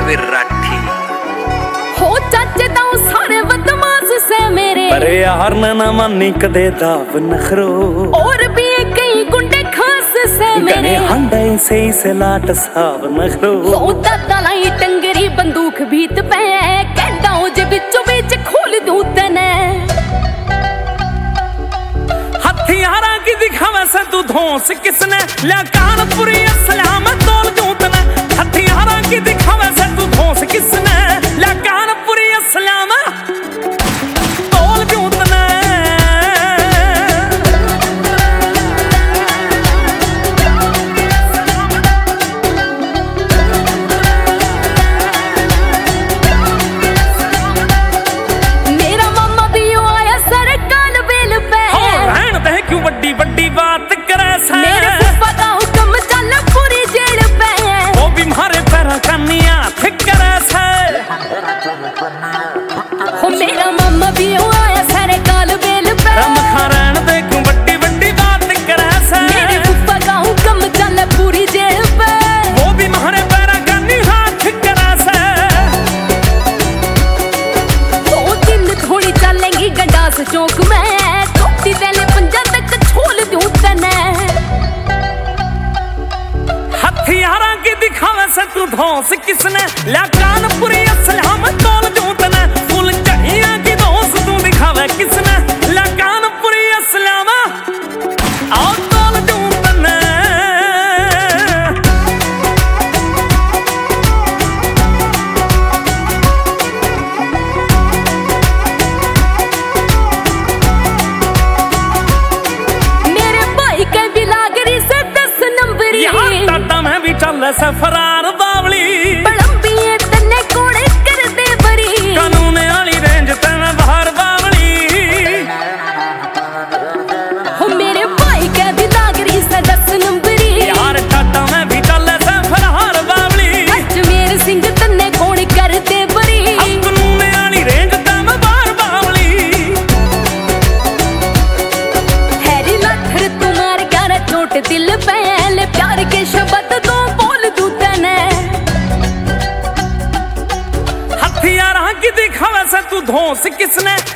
विराठी हो चाचे दाऊ सारे बदमाश से मेरे, पर यार ना मानी कदे दाव नखरो। और भी कई गुंडे खास से मेरे, हंडई से लाट साव नखरो। हो दादा लाई टंगरी बंदूक भीत पे, कहता हूँ जे बिचो बीच खोल दूं तने। हथियारा की दिखावे से तू धौंस किसने, ला कानपुरी असलाम तोल दूं तने। हथियारा की दिखावे से तू धौंस किसने, ला कानपुरी असलाम तोल दूं तने। मेरा मामा भी आया सर काल बेल पे, रहन दे क्यों बड्डी बड्डी बात करे से। मेरे फूफा का हुक्म चल पूरी जेल पे, वो भी मारे पैरा कन्या थिक करे से। हो मेरा मामा भी आया सर काल बेल पे, रम खा रहन दे क्यों बड्डी बड्डी बात करे से। मेरे फूफा का हुक्म चल पूरी जेल पे, वो भी मारे पैरा कन्या थिक करे से। दो दिन थोड़ी चलेंगी गंडास चौक में, छोटी पहले पंजा तक छोल दूं तने। हथियारा की दिखावे से तू धौंस किसने, ला कानपुरी असलाम तोल दूं तने। फुल चाहिया की धौंस तू दिखावे किसने, ला कानपुरी असलाम आओ तोल दूं तने। मेरे भाई के बिलागरी से 10 नंबरी, यार टाटा में भी चल से फरार बावली। बड़म्बिए तन्ने कोड़े कर दे बरी, कानून वाली रेंज ते मैं बाहर बावली। हो मेरे भाई के बिलागरी से 10 नंबरी, यार टाटा में भी चल से फरार बावली। अजमेर सिंह तन्ने कोड़े कर दे बरी, कानून वाली रेंज ते मैं बाहर बावली। हैरी लथर तुम्हारे कर चोट दिल पे, ले प्यार के शब्द तो बोल दूं तने। हथियारा की दिखावे से तू धौंस किसने,